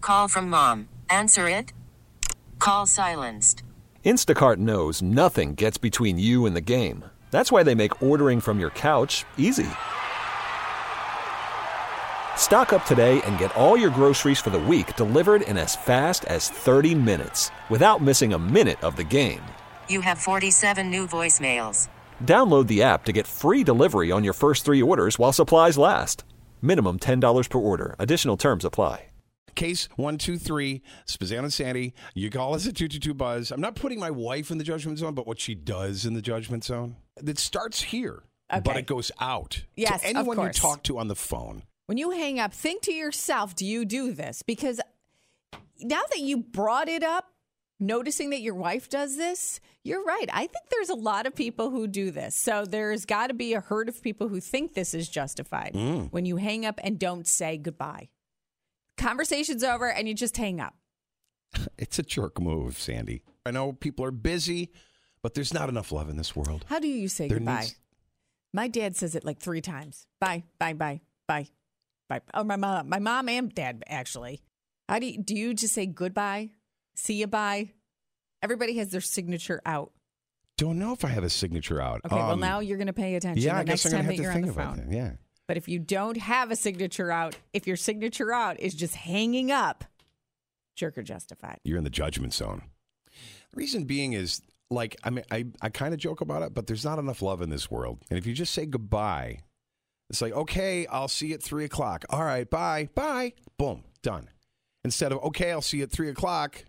Call from mom. Answer it. Call silenced. Instacart knows nothing gets between you and the game. That's why they make ordering from your couch easy. Stock up today and get all your groceries for the week delivered in as fast as 30 minutes without missing a minute of the game. You have 47 new voicemails. Download the app to get free delivery on your first 3 orders while supplies last. Minimum $10 per order. Additional terms apply. Case 123, Spazzano and Sandy. You call us at 222-BUZZ. I'm not putting my wife in the judgment zone, but what she does in the judgment zone. It starts here, but it goes out yes, to anyone of you course. talk to on the phone. When you hang up, think to yourself, do you do this? Because now that you brought it up, noticing that your wife does this, you're right. I think there's a lot of people who do this. So there's got to be a herd of people who think this is justified when you hang up and don't say goodbye. Conversation's over and you just hang up. It's a jerk move, Sandy. I know people are busy, but there's not enough love in this world. How do you say goodbye? My dad says it like 3 times. Bye, bye, bye, bye, bye. Oh, my mom and dad, actually. How do you just say goodbye? See you, bye? Everybody has their signature out. Don't know if I have a signature out. Okay, well, now you're going to pay attention Yeah, the I guess next I'm time going to that have you're to on the think phone. about that. Yeah. But if you don't have a signature out, if your signature out is just hanging up, jerk or justified. You're in the judgment zone. The reason being is, like, I mean, I kind of joke about it, but there's not enough love in this world. And if you just say goodbye, it's like, okay, I'll see you at 3 o'clock. All right, bye, bye. Boom, done. Instead of, okay, I'll see you at 3 o'clock.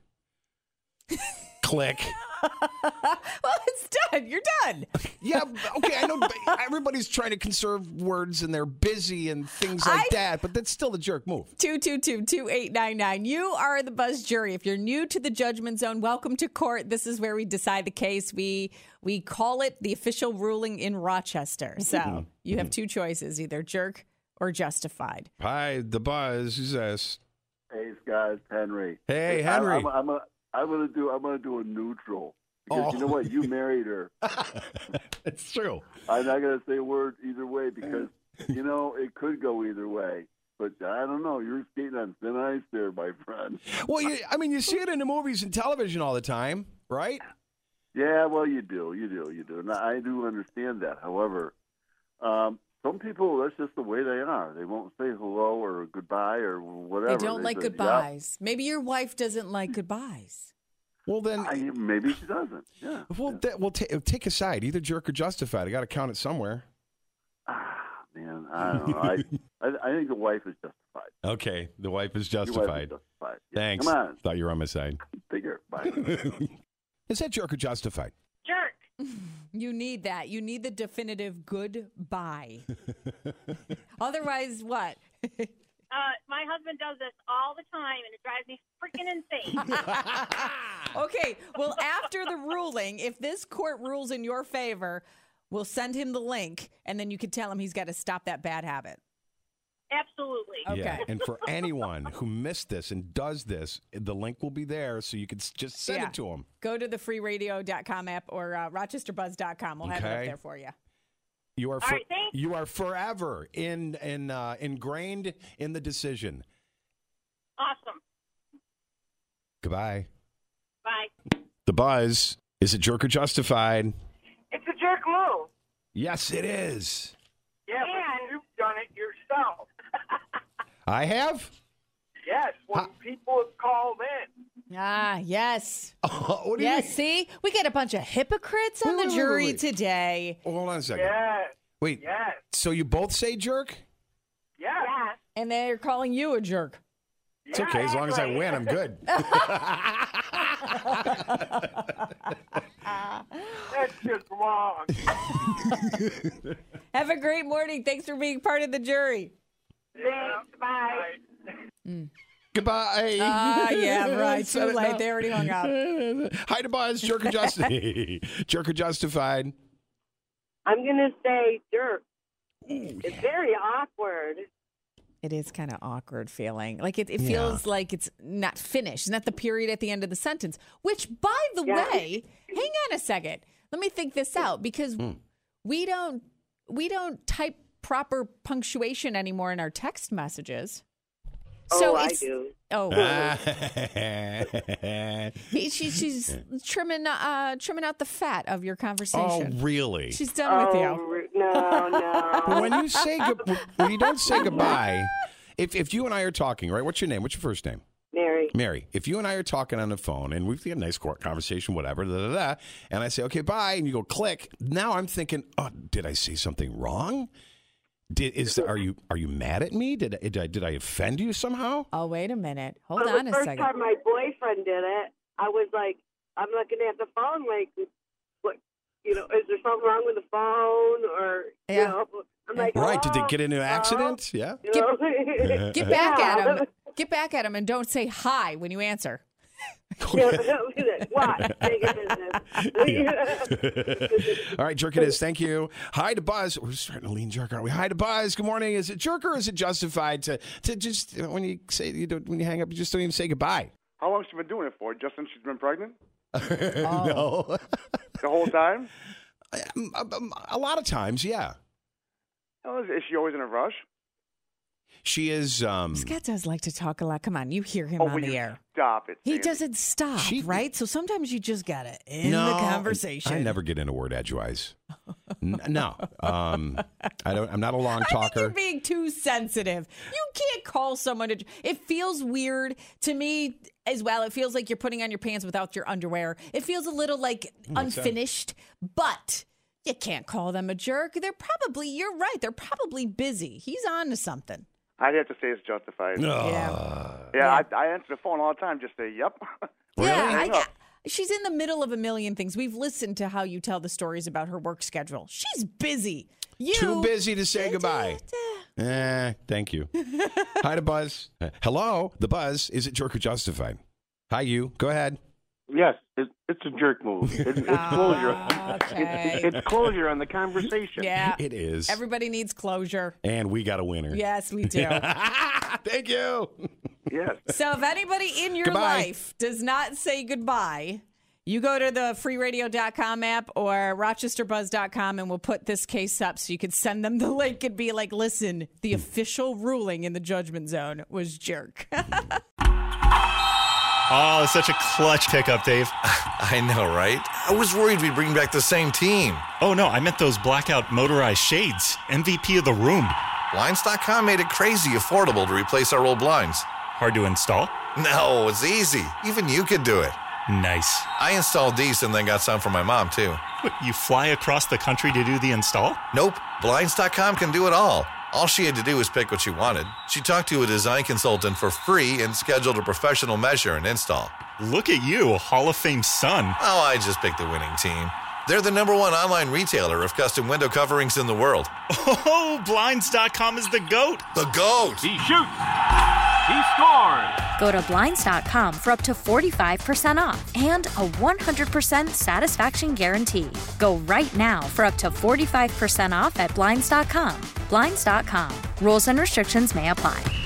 Click. Well, it's done. You're done. Yeah, okay, I know everybody's trying to conserve words and they're busy and things like that, but that's still the jerk move. 222-2899. You are the Buzz jury. If you're new to the judgment zone, welcome to court. This is where we decide the case. We call it the official ruling in Rochester. So you have 2 choices, either jerk or justified. Hi, the Buzz. Who's this? Hey, Scott, it's Henry. Hey, Henry. I'm gonna do a neutral because you know what? You married her. It's true. I'm not gonna say a word either way because you know it could go either way. But I don't know. You're skating on thin ice there, my friend. Well, you see it in the movies and television all the time, right? Yeah, well, you do, and I do understand that. However, some people, that's just the way they are. They won't say hello or goodbye or whatever. They don't like goodbyes. Yeah. Maybe your wife doesn't like goodbyes. Well, then maybe she doesn't. Yeah. Well, take a side, either jerk or justified. I got to count it somewhere. Man, I don't know. I think the wife is justified. Okay, the wife is justified. Your wife is justified. Yeah. Thanks. Come on. Thought you were on my side. Take care. Bye. Is that jerk or justified? Jerk. You need that. You need the definitive goodbye. Otherwise, what? My husband does this all the time, and it drives me freaking insane. Okay, well, after the ruling, if this court rules in your favor, we'll send him the link, and then you can tell him he's got to stop that bad habit. Absolutely. Okay. Yeah, and for anyone who missed this and does this, the link will be there, so you can just send it to them. Go to the freeradio.com app or rochesterbuzz.com. We'll have it up there for you. You are right, thanks. You are forever ingrained in the decision. Awesome. Goodbye. Bye. The Buzz. Is it jerk or justified? It's a jerk move. Yes, it is. Yeah, but you've done it yourself. I have? Yes, when people have called in. Ah, yes. What do you mean? See? We got a bunch of hypocrites on the jury today. Oh, hold on a second. Yes. Wait. Yes. So you both say jerk? Yes. Yeah. And they're calling you a jerk. It's okay. As long as I win, I'm good. That's just wrong. Have a great morning. Thanks for being part of the jury. Thanks. Bye. Goodbye. Yeah, right. Too late. They already hung up. Hi to Buzz. Jerk or justified? Jerk or justified? I'm going to say jerk. It's very awkward. It is kind of awkward feeling. Like it feels like it's not finished. It's not the period at the end of the sentence. Which, by the way, hang on a second. Let me think this out because we don't type proper punctuation anymore in our text messages. So I it's do. oh, she's trimming out the fat of your Oh, conversation. really? She's done with you. No. But when you don't say goodbye, if you and I are talking, right? What's your name? What's your first name? Mary. Mary. If you and I are talking on the phone and we've had a nice conversation, whatever, and I say, okay, bye, and you go click, now I'm thinking, oh, did I say something wrong? Are you mad at me? Did I offend you somehow? Oh, wait a minute. Hold Well, on the a first second. time my boyfriend did it, I was like, I'm looking at the phone like, what? Is there something wrong with the phone? Or, Yeah. I'm like, Right? Did they get into an hello? accident? Yeah. Get back at him. Get back at him and don't say hi when you answer. What? All right, Jerk it is. Thank you. Hi to Buzz. We're starting to lean jerk, aren't we? Hi to Buzz. Good morning. Is it jerk or is it justified to just when you hang up, you just don't even say goodbye? How long has she been doing it for? Just since she's been pregnant? No. The whole time? A lot of times, yeah. Oh, is she always in a rush? She is. Scott does like to talk a lot. Come on, you hear him Will on you the air. Stop it. He Sandy. doesn't stop, right? So sometimes you just gotta end No, the conversation. I never get into word edgewise. No, I'm not a long I think talker. you're being too sensitive. You can't call someone. It feels weird to me as well. It feels like you're putting on your pants without your underwear. It feels a little like unfinished, but you can't call them a jerk. You're right. They're probably busy. He's on to something. I'd have to say it's justified. Yeah. I answer the phone all the time. Just say, yep. Yeah, she's in the middle of a million things. We've listened to how you tell the stories about her work schedule. She's busy. Too busy to say goodbye. Thank you. Hi to Buzz. Hello, the Buzz. Is it jerk or justified? Hi, you. Go ahead. Yes, it's a jerk move. It's closure. Okay. It's closure on the conversation. Yeah. It is. Everybody needs closure. And we got a winner. Yes, we do. Thank you. Yes. So if anybody in your life does not say goodbye, you go to the freeradio.com app or rochesterbuzz.com and we'll put this case up so you can send them the link and be like, listen, the official ruling in the judgment zone was jerk. Oh, such a clutch pickup, Dave. I know, right? I was worried we'd bring back the same team. Oh, no, I meant those blackout motorized shades. MVP of the room. Blinds.com made it crazy affordable to replace our old blinds. Hard to install? No, it's easy. Even you could do it. Nice. I installed these and then got some for my mom, too. What, you fly across the country to do the install? Nope. Blinds.com can do it all. All she had to do was pick what she wanted. She talked to a design consultant for free and scheduled a professional measure and install. Look at you, a Hall of Fame son. Oh, I just picked the winning team. They're the #1 online retailer of custom window coverings in the world. Oh, Blinds.com is the GOAT. The GOAT. He shoots. He scores. Go to Blinds.com for up to 45% off and a 100% satisfaction guarantee. Go right now for up to 45% off at Blinds.com. Blinds.com. Rules and restrictions may apply.